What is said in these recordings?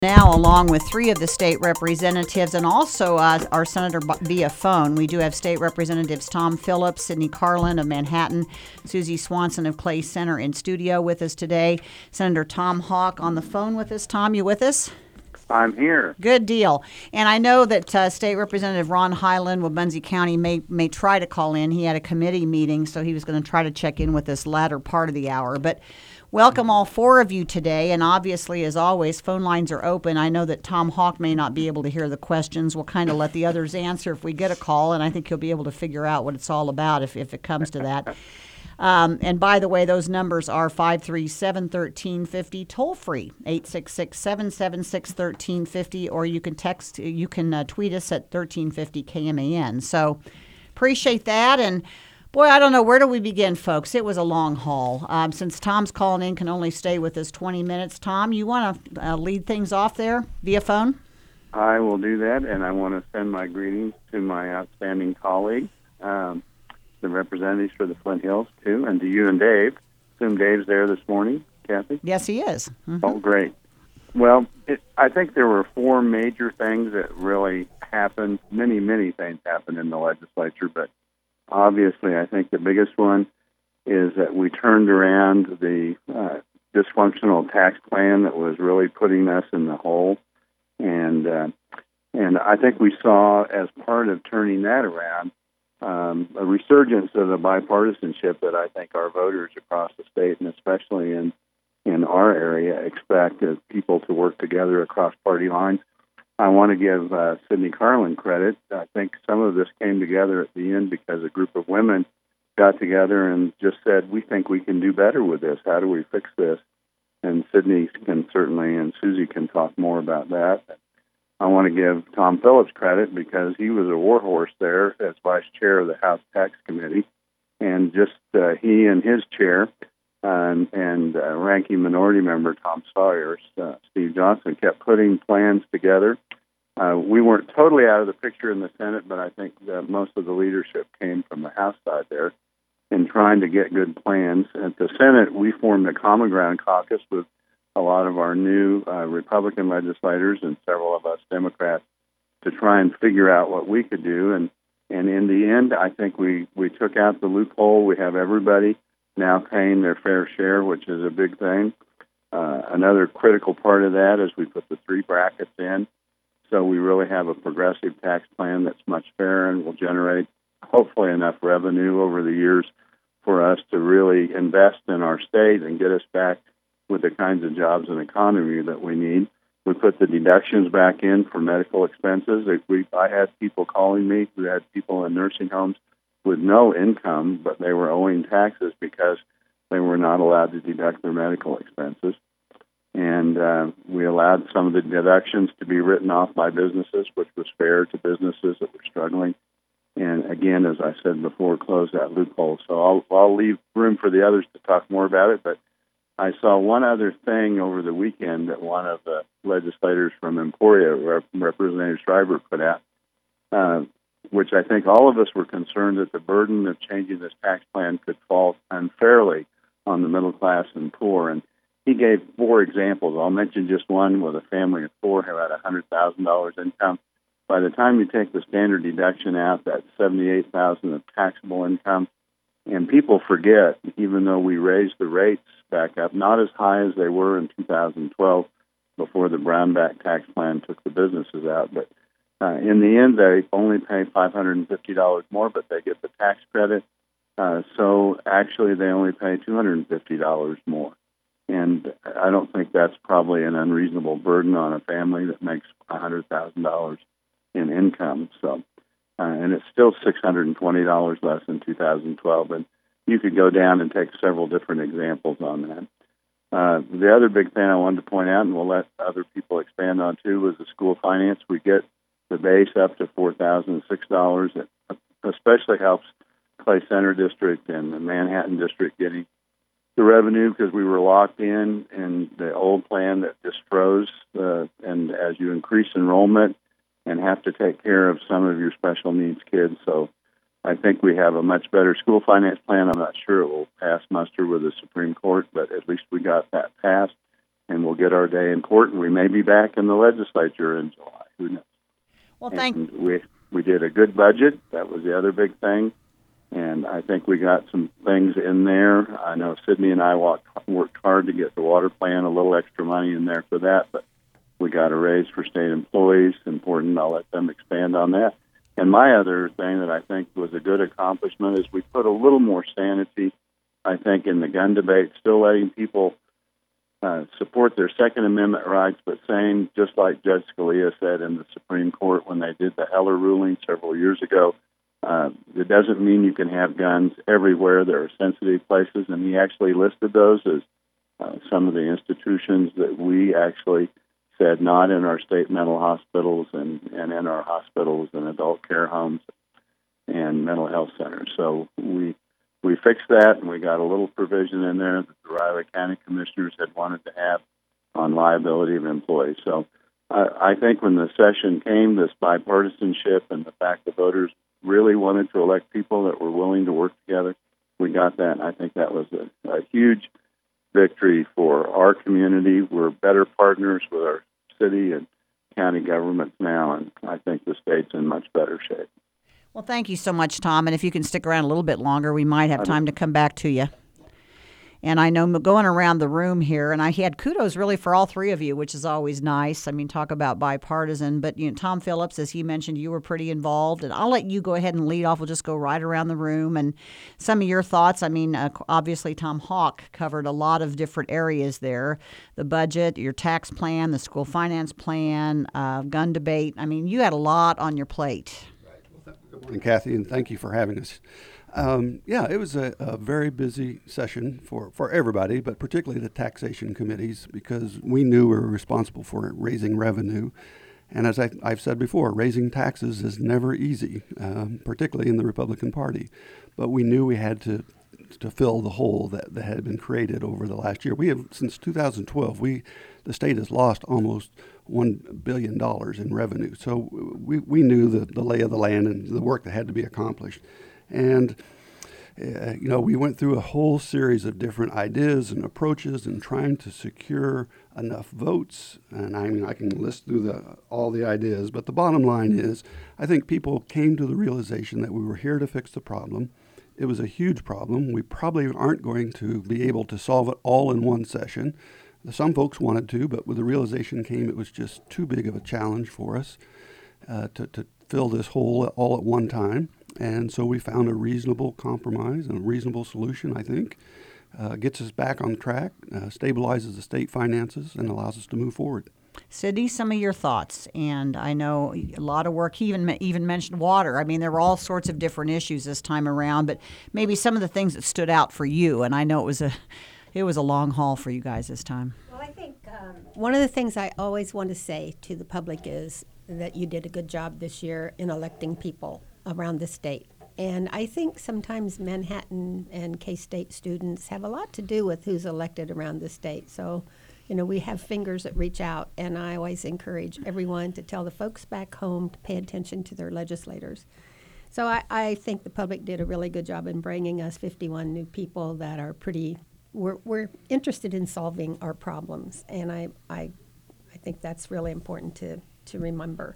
Now, along with three of the state representatives and also our senator via phone. We do have state representatives Tom Phillips, Sidney Carlin of Manhattan, Susie Swanson of Clay Center in studio with us today. Senator Tom Hawk on the phone with us. Tom, you with us? I'm here. Good deal. And I know that State Representative Ron Hyland with Muncie County may try to call in. He had a committee meeting, so he was going to try to check in with this latter part of the hour. But welcome all four of you today, and obviously, as always, phone lines are open. I know that Tom Hawk may not be able to hear the questions. We'll kind of let the others answer if we get a call, and I think he'll be able to figure out what it's all about if it comes to that. And by the way, those numbers are 537-1350, toll free, 866-776-1350, or you can tweet us at 1350 KMAN. So appreciate that. And boy, I don't know, where do we begin, folks? It was a long haul. Since Tom's calling in, can only stay with us 20 minutes. Tom, you want to lead things off there via phone? I will do that, and I want to send my greetings to my outstanding colleague, the representatives for the Flint Hills, too, and to you and Dave. Assume Dave's there this morning, Kathy? Yes, he is. Mm-hmm. Oh, great. Well, I think there were four major things that really happened. Many, many things happened in the legislature, but obviously I think the biggest one is that we turned around the dysfunctional tax plan that was really putting us in the hole. And I think we saw, as part of turning that around, a resurgence of the bipartisanship that I think our voters across the state, and especially in our area, expect as people to work together across party lines. I want to give Sidney Carlin credit. I think some of this came together at the end because a group of women got together and just said, we think we can do better with this. How do we fix this? And Sidney can certainly, and Susie can talk more about that. I want to give Tom Phillips credit because he was a warhorse there as vice chair of the House Tax Committee. And just he and his chair and ranking minority member Tom Sawyer, Steve Johnson, kept putting plans together. We weren't totally out of the picture in the Senate, but I think that most of the leadership came from the House side there in trying to get good plans. At the Senate, we formed a Common Ground caucus with a lot of our new Republican legislators and several of us Democrats to try and figure out what we could do. And in the end, I think we took out the loophole. We have everybody now paying their fair share, which is a big thing. Another critical part of that is we put the three brackets in. So we really have a progressive tax plan that's much fairer and will generate, hopefully, enough revenue over the years for us to really invest in our state and get us back with the kinds of jobs and economy that we need. We put the deductions back in for medical expenses. I had people calling me who had people in nursing homes with no income, but they were owing taxes because they were not allowed to deduct their medical expenses. And we allowed some of the deductions to be written off by businesses, which was fair to businesses that were struggling. And again, as I said before, close that loophole. So I'll leave room for the others to talk more about it, but I saw one other thing over the weekend that one of the legislators from Emporia, Representative Schreiber, put out, which I think all of us were concerned that the burden of changing this tax plan could fall unfairly on the middle class and poor. And he gave four examples. I'll mention just one with a family of four who had $100,000 income. By the time you take the standard deduction out, that's $78,000 of taxable income. And people forget, even though we raised the rates back up, not as high as they were in 2012 before the Brownback tax plan took the businesses out. But in the end, they only pay $550 more, but they get the tax credit. So actually, they only pay $250 more. And I don't think that's probably an unreasonable burden on a family that makes $100,000 in income. So, and it's still $620 less than 2012. And you could go down and take several different examples on that. The other big thing I wanted to point out, and we'll let other people expand on too, was the school finance. We get the base up to $4,006. It especially helps Clay Center District and the Manhattan District getting the revenue because we were locked in the old plan that just froze. And as you increase enrollment and have to take care of some of your special needs kids. So I think we have a much better school finance plan. I'm not sure it will pass muster with the Supreme Court, but at least we got that passed. and we'll get our day in court, and we may be back in the legislature in July. Who knows? Well, And we did a good budget. That was the other big thing. And I think we got some things in there. I know Sydney and I worked hard to get the water plan, a little extra money in there for that, but we got a raise for state employees. Important. I'll let them expand on that. And my other thing that I think was a good accomplishment is we put a little more sanity, I think, in the gun debate, still letting people support their Second Amendment rights, but saying, just like Judge Scalia said in the Supreme Court when they did the Heller ruling several years ago, it doesn't mean you can have guns everywhere. There are sensitive places, and he actually listed those as some of the institutions that we actually said not in our state mental hospitals and in our hospitals and adult care homes and mental health centers. So we fixed that, and we got a little provision in there that the Riley County Commissioners had wanted to have on liability of employees. So I think when the session came, this bipartisanship and the fact that voters really wanted to elect people that were willing to work together, we got that, and I think that was a huge victory for our community. We're better partners with our city and county governments now, and I think the state's in much better shape. Well, thank you so much, Tom. And if you can stick around a little bit longer, we might have time to come back to you. And I know going around the room here, and I had kudos really for all three of you, which is always nice. I mean, talk about bipartisan. But, Tom Phillips, as he mentioned, you were pretty involved. And I'll let you go ahead and lead off. We'll just go right around the room. And some of your thoughts, I mean, obviously Tom Hawk covered a lot of different areas there. The budget, your tax plan, the school finance plan, gun debate. I mean, you had a lot on your plate. Good morning, Kathy, and thank you for having us. It was a very busy session for everybody, but particularly the taxation committees, because we knew we were responsible for raising revenue. And as I've said before, raising taxes is never easy, particularly in the Republican Party. But we knew we had to fill the hole that had been created over the last year. We have, since 2012, the state has lost almost $1 billion in revenue. So we knew the lay of the land and the work that had to be accomplished. And, we went through a whole series of different ideas and approaches and trying to secure enough votes. And I mean, I can list through all the ideas, but the bottom line is, I think people came to the realization that we were here to fix the problem. It was a huge problem. We probably aren't going to be able to solve it all in one session. Some folks wanted to, but with the realization came it was just too big of a challenge for us to fill this hole all at one time. And so we found a reasonable compromise and a reasonable solution, I think. Gets us back on track, stabilizes the state finances, and allows us to move forward. Sydney, some of your thoughts. And I know a lot of work. He even mentioned water. I mean, there were all sorts of different issues this time around, but maybe some of the things that stood out for you. And I know it was a long haul for you guys this time. Well, I think one of the things I always want to say to the public is that you did a good job this year in electing people around the state. And I think sometimes Manhattan and K-State students have a lot to do with who's elected around the state. So, we have fingers that reach out, and I always encourage everyone to tell the folks back home to pay attention to their legislators. So I think the public did a really good job in bringing us 51 new people that are we're interested in solving our problems, and I think that's really important to remember.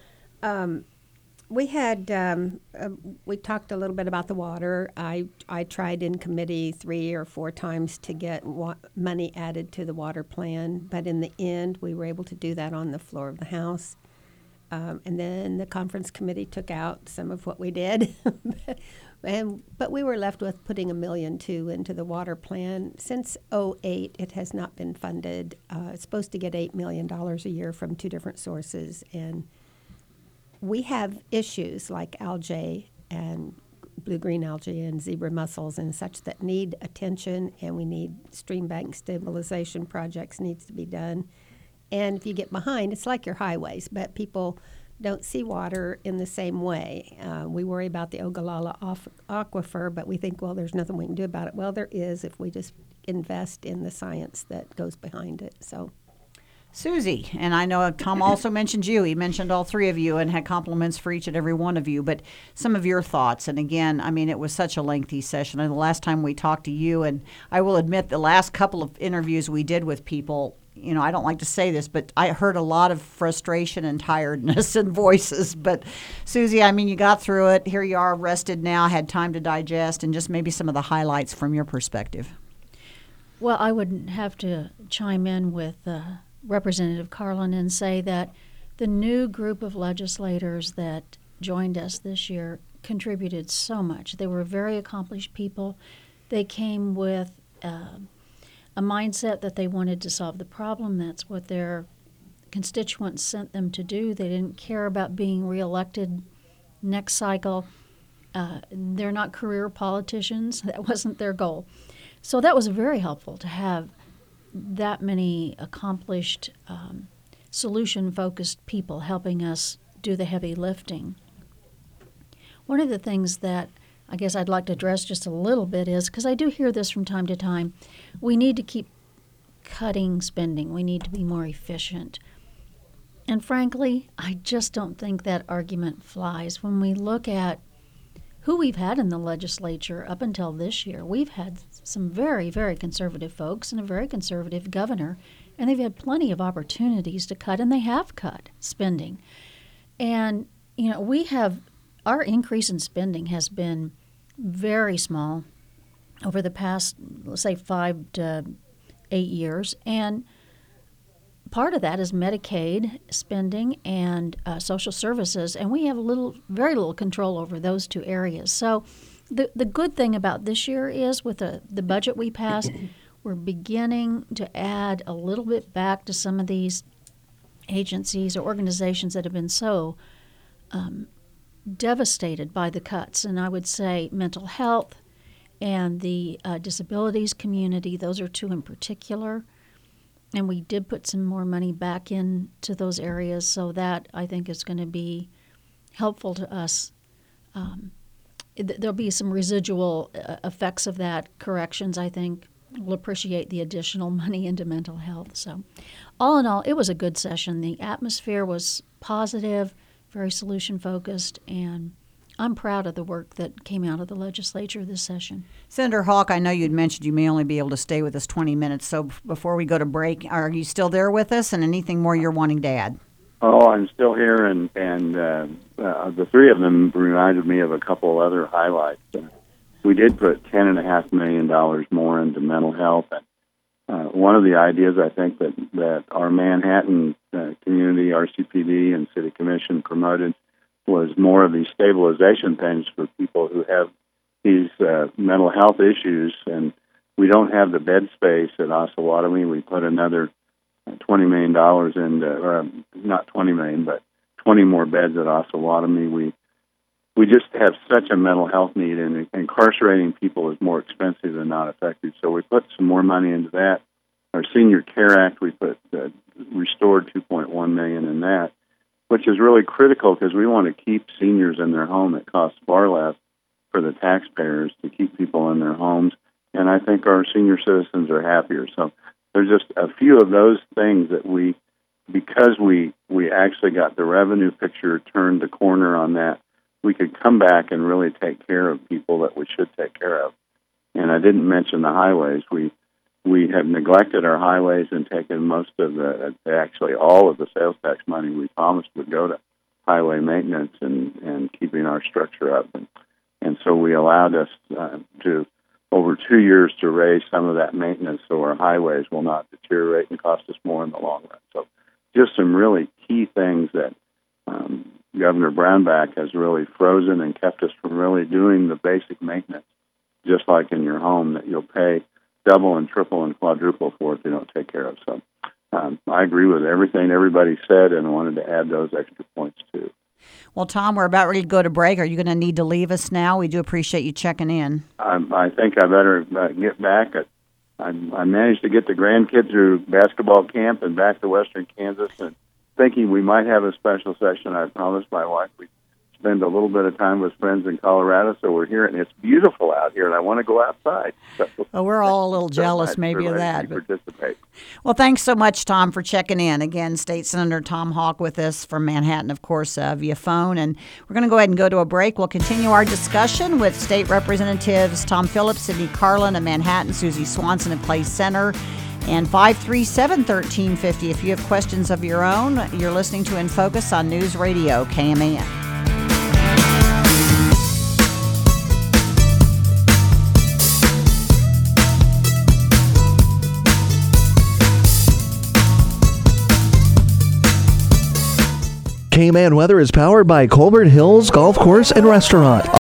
We talked a little bit about the water. I tried in committee 3 or 4 times to get money added to the water plan, but in the end, we were able to do that on the floor of the House. And then the conference committee took out some of what we did. But we were left with putting $1.2 million into the water plan. Since 2008, it has not been funded. It's supposed to get $8 million a year from 2 different sources, and we have issues like algae and blue-green algae and zebra mussels and such that need attention, and we need stream bank stabilization projects needs to be done. And if you get behind, it's like your highways, but people don't see water in the same way. We worry about the Ogallala aquifer, but we think, well, there's nothing we can do about it. Well, there is if we just invest in the science that goes behind it. So. Susie, and I know Tom also mentioned you. He mentioned all 3 of you and had compliments for each and every one of you, but some of your thoughts. And again, I mean, it was such a lengthy session. And the last time we talked to you, and I will admit the last couple of interviews we did with people, I don't like to say this, but I heard a lot of frustration and tiredness in voices. But Susie, I mean, you got through it. Here you are, rested now, had time to digest, and just maybe some of the highlights from your perspective. Well, I would have to chime in with Representative Carlin and say that the new group of legislators that joined us this year contributed so much. They were very accomplished people. They came with a mindset that they wanted to solve the problem. That's what their constituents sent them to do. They didn't care about being reelected next cycle. They're not career politicians. That wasn't their goal. So that was very helpful to have that many accomplished, solution-focused people helping us do the heavy lifting. One of the things that I guess I'd like to address just a little bit is, because I do hear this from time to time, we need to keep cutting spending. We need to be more efficient. And frankly, I just don't think that argument flies. When we look at who we've had in the legislature up until this year, we've had some very, very conservative folks and a very conservative governor, and they've had plenty of opportunities to cut, and they have cut spending. And, our increase in spending has been very small over the past, let's say, 5 to 8 years. And part of that is Medicaid spending and social services, and we have very little control over those two areas. So the good thing about this year is with the budget we passed, we're beginning to add a little bit back to some of these agencies or organizations that have been so devastated by the cuts. And I would say mental health and the disabilities community, those are two in particular. And we did put some more money back into those areas, so that I think is going to be helpful to us. There'll be some residual effects of that, corrections, I think. We'll appreciate the additional money into mental health. So all in all, it was a good session. The atmosphere was positive, very solution-focused, and I'm proud of the work that came out of the legislature this session. Senator Hawk, I know you'd mentioned you may only be able to stay with us 20 minutes, so before we go to break, are you still there with us, and anything more you're wanting to add? Oh, I'm still here, and the three of them reminded me of a couple other highlights. We did put $10.5 million more into mental health. And one of the ideas I think that our Manhattan community, RCPD, and City Commission promoted was more of these stabilization things for people who have these mental health issues. And we don't have the bed space at Osawatomie. We put another $20 million into, or not $20 million, but 20 more beds at Osawatomie. We just have such a mental health need, and incarcerating people is more expensive than not effective. So we put some more money into that. Our Senior Care Act, we put restored $2.1 million in that, which is really critical because we want to keep seniors in their home. It costs far less for the taxpayers to keep people in their homes, and I think our senior citizens are happier. So there's just a few of those things that because we actually got the revenue picture turned the corner on that, we could come back and really take care of people that we should take care of. And I didn't mention the highways. We have neglected our highways and taken most of actually all of the sales tax money we promised would go to highway maintenance and keeping our structure up. And so we allowed us to, over 2 years, to raise some of that maintenance so our highways will not deteriorate and cost us more in the long run. So just some really key things that Governor Brownback has really frozen and kept us from really doing the basic maintenance, just like in your home, that you'll pay double and triple and quadruple for if you don't take care of. So I agree with everything everybody said, and I wanted to add those extra points too. Well, Tom, we're about ready to go to break. Are you going to need to leave us now? We do appreciate you checking in. I think I better get back. I managed to get the grandkids through basketball camp and back to Western Kansas, and thinking we might have a special session. I promised my wife we'd spend a little bit of time with friends in Colorado, so we're here, and it's beautiful out here, and I want to go outside. So, well, we're all a little jealous maybe of that. But participate. Well, thanks so much, Tom, for checking in. Again, State Senator Tom Hawk with us from Manhattan, of course, via phone. And we're going to go ahead and go to a break. We'll continue our discussion with State Representatives Tom Phillips, Sidney Carlin of Manhattan, Susie Swanson of Clay Center, and 537-1350 if you have questions of your own. You're listening to In Focus on News Radio KMAN. KMAN Weather is powered by Colbert Hills Golf Course and Restaurant.